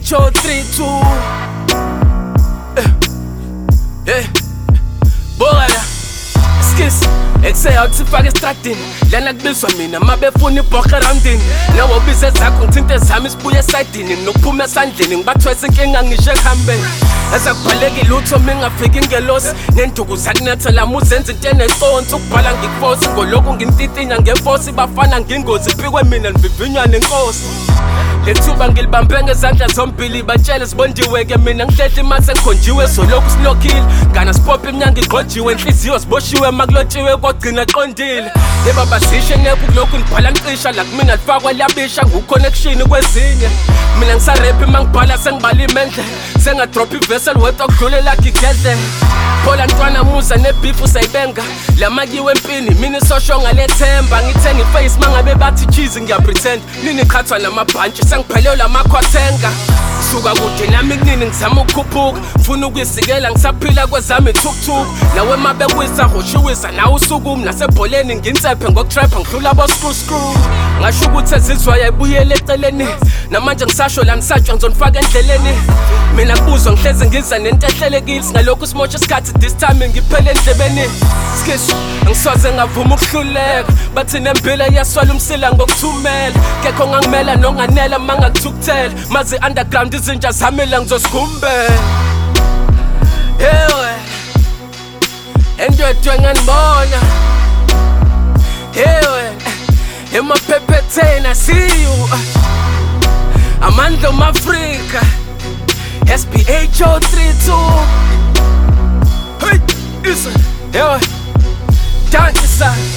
SPHO32 Bora skis ekusey awuthifaka estradini lana kubizwa mina mabefuna ibhoka roundini nawo bize zakho ngithinta ezami sibuye esayidini nokuphuma esandleni ngibathwesa inkinga ngisho ekuhambeni ezakubhaleki lutho mingafiki ingelosi nenduku zakunetha lami uzenza into eneconsi ukubhala ngikufosi ngoloku ngintitinya ngefosi bafana ngingozi phikwe mina nivivinywa nenkosi lethuba ngilibambe ngezandla zombili batshele sibondiwe-ke mina ngihlehla imali sengikhonjiwe solokhu silokhile ngana sipophe emnyango igqojiwe inhliziyo siboshiwe makulotshiwe kwagcina qondile leba basishe nephu kulokhu nibhala ncisha la kumina lifakwa liyabisha nguconnection kwezinye mina ngisarephi mangibhala sengibala imendlela sengadropha ivesel wedwa kudlulela gigedlela phola ntwana muza nebifu sayibenga lamakiwe empini mina isosho ngalethemba ngithenga iface mangabe bathi cheese ngiyapretend nini qhathwa namabhantshi sengiphelelwe lamakhwathenga suka kude nami kunini ngizama ukukhuphuka mfuna ukuyisikela ngisaphila kwezami thukthuk nawe mabekwisa hoshiwisa nawe usukumi nasebholeni ngintsephe ngokutrapha ngidlula abo-screw ngasho ukuthi ezizwa yayibuyela eceleni namanje ngisasho la ngisatshwa ngizonifaka endleleni mina kubuzwa ngihlezi ngiza nento ehlelekile singalokhu simosha isikhathi this time ngiphele endlebeni skis angisoze ngavuma ukuhluleka bathi nembila iyaswala umsila ngokuthumela kekho ngangimela nonganela mangakuthukuthela mazi underground izinja zamila ngizosigumbela hewe endwedwe nganibona hewe emaphepheteni I see you Amandla Africa SPHO32 Hey, listen, hewe, dance son